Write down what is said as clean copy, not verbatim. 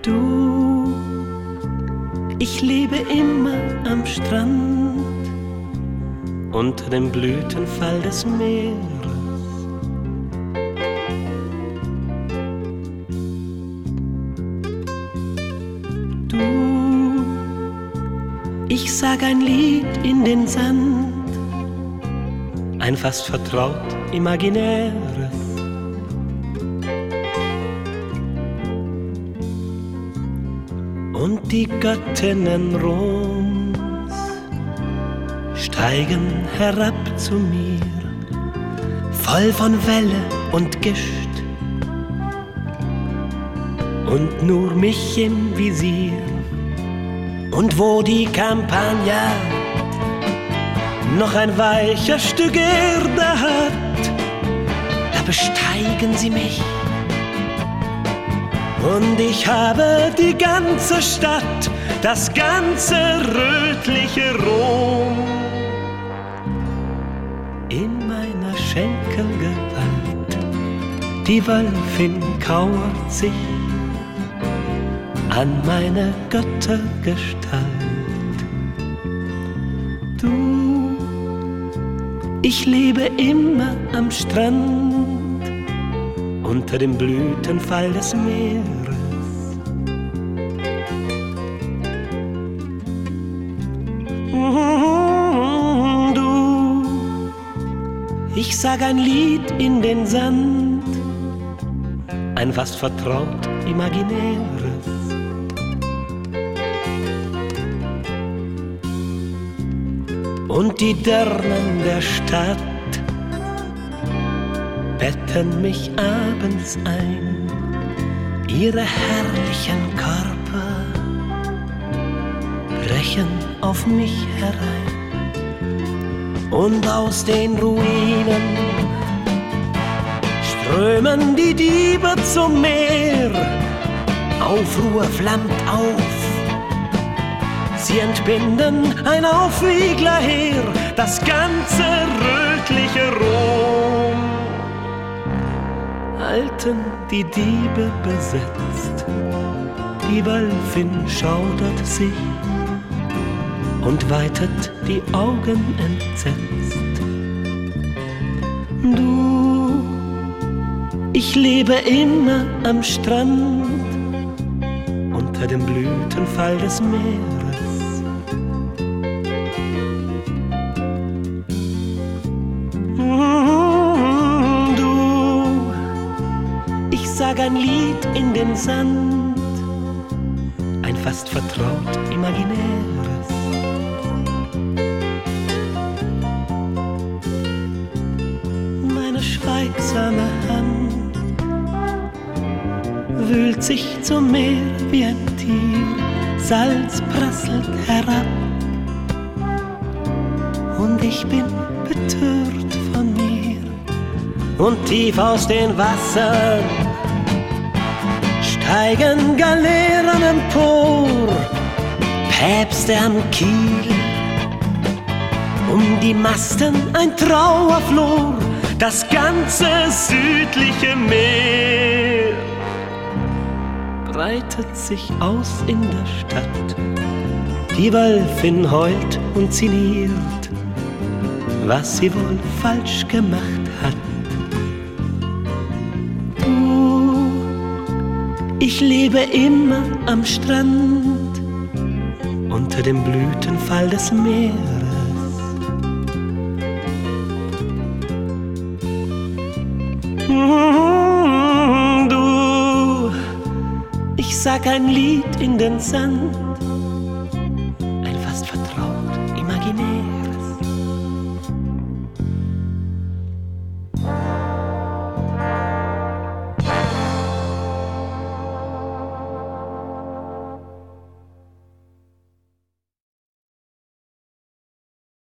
Du, ich lebe immer am Strand, unter dem Blütenfall des Meeres. Du, ich sag ein Lied in den Sand, ein fast vertraut imaginäres. Und die Göttinnen Roms steigen herab zu mir, voll von Welle und Gischt, und nur mich im Visier. Und wo die Campagna noch ein weicher Stück Erde hat, da besteigen sie mich. Und ich habe die ganze Stadt, das ganze rötliche Rom in meiner Schenkelgewalt. Die Wölfin kauert sich an meine Göttergestalt. Du, ich lebe immer am Strand, unter dem Blütenfall des Meeres. Du, ich sag ein Lied in den Sand, ein fast vertraut imaginäres. Und die Dirnen der Stadt betten mich abends ein, ihre herrlichen Körper brechen auf mich herein. Und aus den Ruinen strömen die Diebe zum Meer, Aufruhr flammt auf, sie entbinden ein Aufwieglerheer, das ganze rötliche Rom halten die Diebe besetzt. Die Wölfin schaudert sich und weitet die Augen entsetzt. Du, ich lebe immer am Strand, unter dem Blütenfall des Meeres. Du, ich sag ein Lied in den Sand, ein fast vertraut imaginäres. Meine schweigsame Hand wühlt sich zum Meer wie ein Tier, Salz prasselt herab und ich bin betört von mir. Und tief aus den Wassern steigen Galeeren empor, Päpste am Kiel, um die Masten ein Trauerflor, das ganze südliche Meer breitet sich aus in der Stadt. Die Wölfin heult und sinniert, was sie wohl falsch gemacht hat. Du, ich lebe immer am Strand, unter dem Blütenfall des Meeres. Du, ich sag ein Lied in den Sand,